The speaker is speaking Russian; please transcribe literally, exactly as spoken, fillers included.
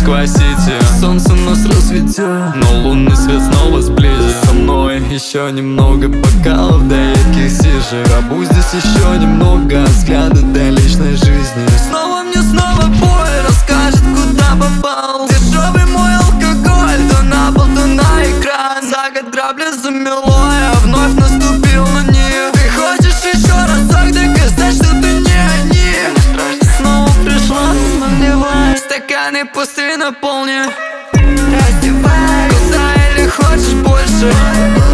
Москва-Сити. Солнце нас рассветет, но лунный свет снова сблизит. со мной еще немного бокалов до ярких сижи. Пробудь здесь еще немного, взгляда до личной жизни. Снова мне снова бой расскажет, куда попал. Дешевый мой алкоголь, то на пол, то на экран. За год грабли замело, я вновь наступил на них. Ты хочешь еще разок доказать, что ты не они? Снова пришла, наливай, стаканы пустые наполни. Раздевай, куда или хочешь больше?